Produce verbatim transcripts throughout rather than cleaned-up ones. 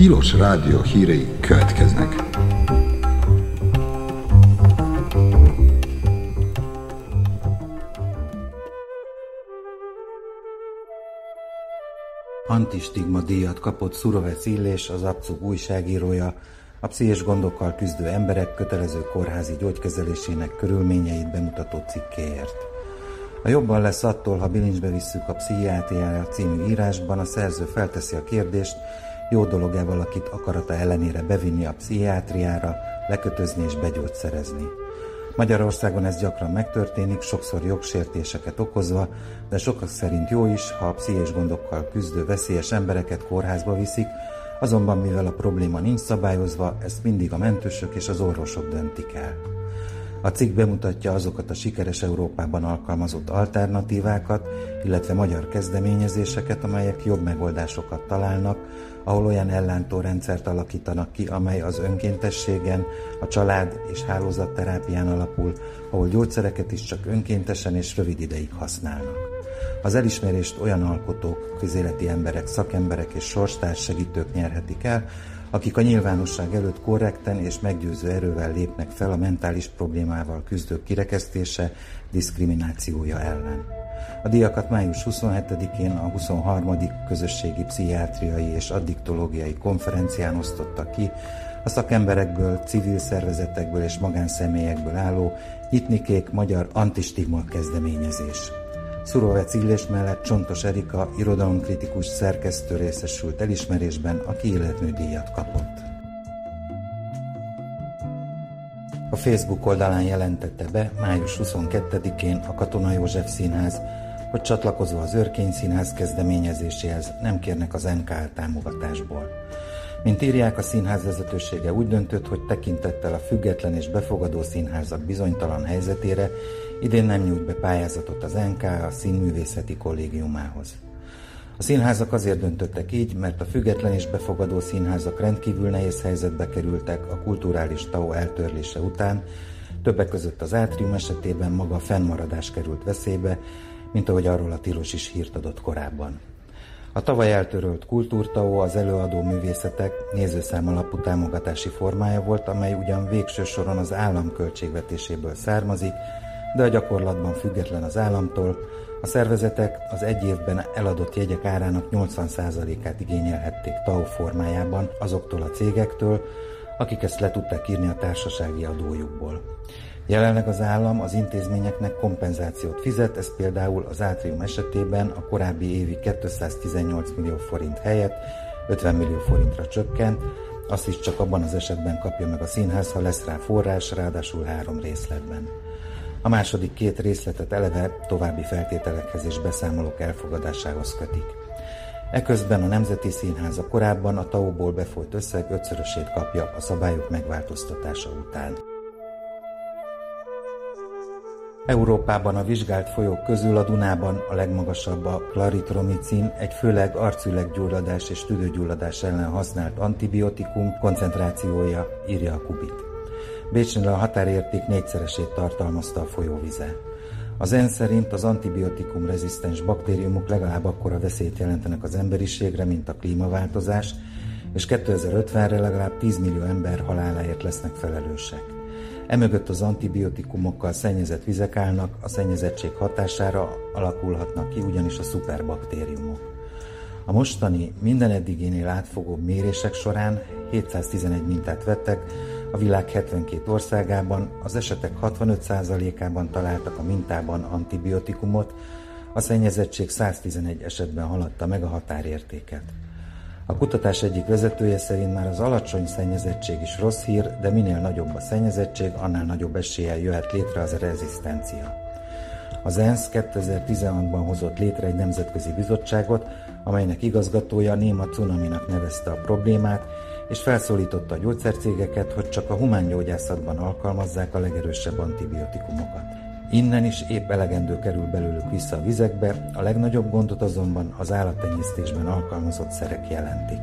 Tilos Rádió hírei következnek. Antistigma díjat kapott Surovec Illés, az Abcug újságírója, a pszichés gondokkal küzdő emberek kötelező kórházi gyógykezelésének körülményeit bemutató cikkéért. A Jobban lesz attól, ha bilincsbe visszük a pszichiátriára című írásban a szerző felteszi a kérdést, jó dolog-e valakit akarata ellenére bevinni a pszichiátriára, lekötözni és begyógyszerezni. Magyarországon ez gyakran megtörténik, sokszor jogsértéseket okozva, de sokak szerint jó is, ha a pszichés gondokkal küzdő veszélyes embereket kórházba viszik, azonban mivel a probléma nincs szabályozva, ezt mindig a mentősök és az orvosok döntik el. A cikk bemutatja azokat a sikeres Európában alkalmazott alternatívákat, illetve magyar kezdeményezéseket, amelyek jobb megoldásokat találnak, ahol olyan ellátórendszert alakítanak ki, amely az önkéntességen, a család és hálózatterápián alapul, ahol gyógyszereket is csak önkéntesen és rövid ideig használnak. Az elismerést olyan alkotók, közéleti emberek, szakemberek és sorstárs segítők nyerhetik el, akik a nyilvánosság előtt korrekten és meggyőző erővel lépnek fel a mentális problémával küzdők kirekesztése, diszkriminációja ellen. A díjakat május huszonhetedikén a huszonharmadik közösségi pszichiátriai és addiktológiai konferencián osztotta ki a szakemberekből, civil szervezetekből és magánszemélyekből álló Nyitnikék magyar antistigma kezdeményezés. Surovec Illés mellett Csontos Erika irodalomkritikus szerkesztő részesült elismerésben, aki életműdíjat kapott. A Facebook oldalán jelentette be május huszonkettedikén a Katona József Színház, hogy csatlakozva az Örkény Színház kezdeményezéséhez nem kérnek az en ká á támogatásból. Mint írják, a színház vezetősége úgy döntött, hogy tekintettel a független és befogadó színházak bizonytalan helyzetére idén nem nyújt be pályázatot az en ká á a Színművészeti Kollégiumához. A színházak azért döntöttek így, mert a független és befogadó színházak rendkívül nehéz helyzetbe kerültek a kulturális té á o eltörlése után, többek között az Átrium esetében maga a fennmaradás került veszélybe, mint ahogy arról a Tilos is hírt adott korábban. A tavaly eltörölt kultúrté á o az előadó művészetek nézőszám alapú támogatási formája volt, amely ugyan végső soron az állam költségvetéséből származik, de a gyakorlatban független az államtól. A szervezetek az egy évben eladott jegyek árának nyolcvan százalékát igényelhették té á o formájában azoktól a cégektől, akik ezt le tudták írni a társasági adójukból. Jelenleg az állam az intézményeknek kompenzációt fizet, ez például az Átrium esetében a korábbi évi kétszáztizennyolc millió forint helyett ötven millió forintra csökkent, azt is csak abban az esetben kapja meg a színház, ha lesz rá forrás, ráadásul három részletben. A második két részletet eleve további feltételekhez és beszámolók elfogadásához kötik. Eközben a Nemzeti Színház a korábban a té á o-ból befolyt összeg ötszörösét kapja a szabályok megváltoztatása után. Európában a vizsgált folyók közül a Dunában a legmagasabb a klaritromicin, egy főleg arcüreggyulladás és tüdőgyulladás ellen használt antibiotikum koncentrációja, írja a Kubit. Bécsnél a határérték négyszeresét tartalmazta a folyóvize. Az ENSZ szerint az antibiotikum rezisztens baktériumok legalább akkora veszélyt jelentenek az emberiségre, mint a klímaváltozás, és kétezer-ötvenre legalább tíz millió ember haláláért lesznek felelősek. Emögött az antibiotikumokkal szennyezett vizek állnak, a szennyezettség hatására alakulhatnak ki ugyanis a szuperbaktériumok. A mostani minden eddiginél átfogóbb mérések során hétszáztizenegy mintát vettek, a világ hetvenkét országában, az esetek hatvanöt százalékában találtak a mintában antibiotikumot, a szennyezettség száztizenegy esetben haladta meg a határértéket. A kutatás egyik vezetője szerint már az alacsony szennyezettség is rossz hír, de minél nagyobb a szennyezettség, annál nagyobb eséllyel jöhet létre az rezisztencia. Az ENSZ kétezer-tizenhatban hozott létre egy nemzetközi bizottságot, amelynek igazgatója néma cunaminak nevezte a problémát, és felszólította a gyógyszercégeket, hogy csak a humángyógyászatban alkalmazzák a legerősebb antibiotikumokat. Innen is épp elegendő kerül belőlük vissza a vizekbe, a legnagyobb gondot azonban az állattenyésztésben alkalmazott szerek jelentik.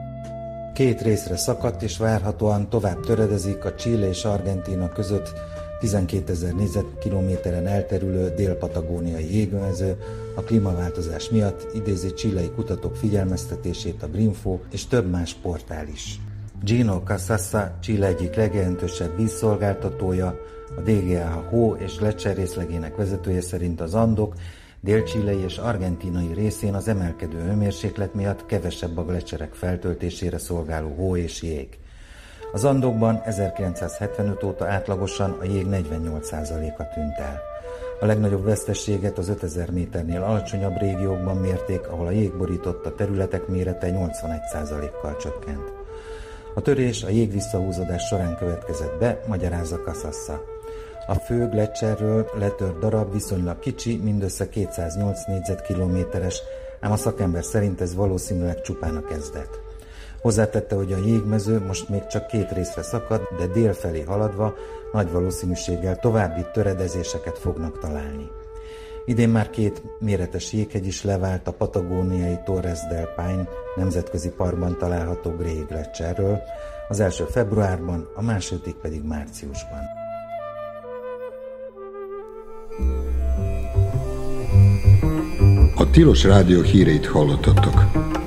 Két részre szakadt és várhatóan tovább töredezik a Chile és Argentína között tizenkétezer négyzetkilométeren elterülő dél-patagóniai jégmező a klímaváltozás miatt idézi chilei kutatók figyelmeztetését a Greenfo és több más portál is. Gino Casassa, Chile egyik legjelentősebb vízszolgáltatója, a dé gé á hó és lecser részlegének vezetője szerint az Andok dél-chilei és argentinai részén az emelkedő hőmérséklet miatt kevesebb a glecserek feltöltésére szolgáló hó és jég. Az Andokban ezerkilencszázhetvenöt óta átlagosan a jég negyvennyolc százaléka tűnt el. A legnagyobb veszteséget az ötezer méternél alacsonyabb régiókban mérték, ahol a jég borította területek mérete nyolcvanegy százalékkal csökkent. A törés a jég visszahúzódás során következett be, magyarázza Casassa. A fő gleccserről letört darab viszonylag kicsi, mindössze kétszáznyolc négyzetkilométeres, ám a szakember szerint ez valószínűleg csupán a kezdet. Hozzátette, hogy a jégmező most még csak két részre szakad, de dél felé haladva nagy valószínűséggel további töredezéseket fognak találni. Idén már két méretes jéghegy is levált a patagóniai Torres del Paine nemzetközi parkban található Grey Gletszerről, az első februárban, a második pedig márciusban. A Tilos Rádió híreit hallottatok.